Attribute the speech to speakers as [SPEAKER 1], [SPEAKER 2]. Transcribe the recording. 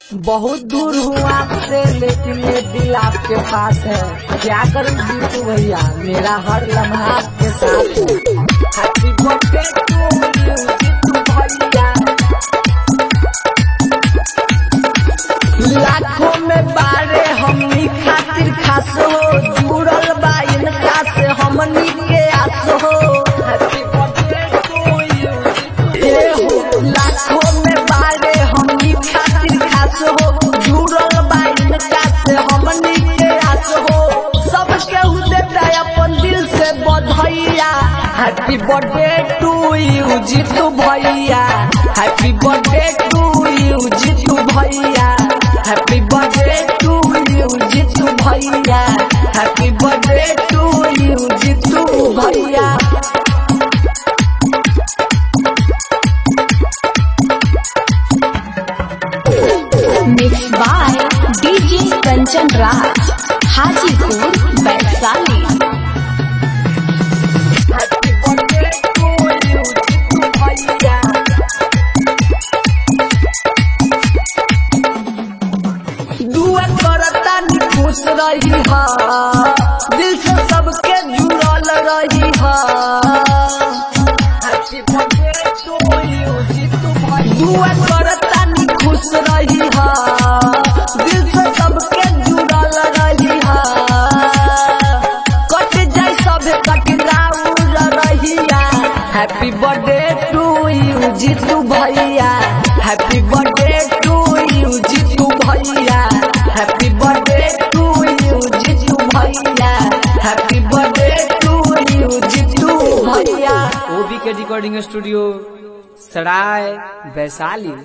[SPEAKER 1] बहुत दूर हूँ आपसे लेकिन ये दिल आपके पास है। क्या करूँ जीतू भैया, मेरा हर लम्हा आपके साथ है। Happy birthday to you Jitu भैया। लाखों में बारे हमनी खातिर खास हो, जुड़ल बा इनका से हमनी के आस हो। Happy birthday to you Jitu. लाखों में बारे हमनी खातिर खास हो, जुड़ल बा इनका से हमनी के आस हो। सब केहू देता अपन दिल से बधाइया। Happy birthday to you Jitu भैया। Happy birthday to you Jitu भैया। Happy birthday to you Jitu भैया। Happy birthday to you Jitu भैया।
[SPEAKER 2] Mix by DJ Kanchan Raj, Hajipur Vaishali.
[SPEAKER 1] Happy birthday to you Jitu भैया। दुआ करता नी खुश रही हा, दिल से सबके जुड़ल रही हा। Happy birthday to you Jitu भैया। दुआ करता नी खुश रही हा, दिल से सबके जुड़ल रही हा। कट जाए सब कटराउर रहिया। Happy birthday to you Jitu भैया। Happy birthday to you Jitu भैया। Happy birthday to you Jitu भैया। Happy birthday to you Jitu भैया।
[SPEAKER 3] ओबी के रिकॉर्डिंग स्टूडियो सराय वैशाली।